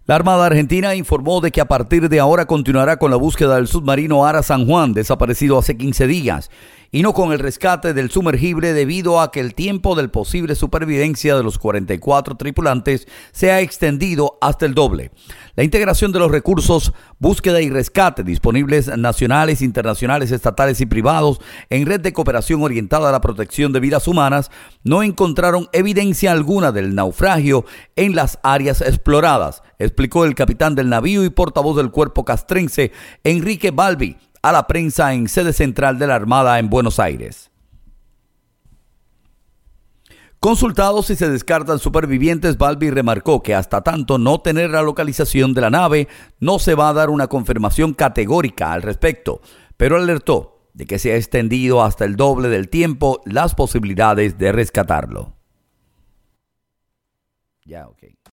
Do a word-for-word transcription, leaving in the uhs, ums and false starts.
La Armada Argentina informó de que a partir de ahora continuará con la búsqueda del submarino Ara San Juan, desaparecido hace quince días, y no con el rescate del sumergible debido a que el tiempo de posible supervivencia de los cuarenta y cuatro tripulantes se ha extendido hasta el doble. La integración de los recursos, búsqueda y rescate disponibles nacionales, internacionales, estatales y privados en red de cooperación orientada a la protección de vidas humanas no encontraron evidencia alguna del naufragio en las áreas exploradas, explicó el capitán del navío y portavoz del cuerpo castrense Enrique Balbi a la prensa en sede central de la Armada en Buenos Aires. Consultado si se descartan supervivientes, Balbi remarcó que hasta tanto no tener la localización de la nave, no se va a dar una confirmación categórica al respecto, pero alertó de que se ha extendido hasta el doble del tiempo las posibilidades de rescatarlo. Ya, ok.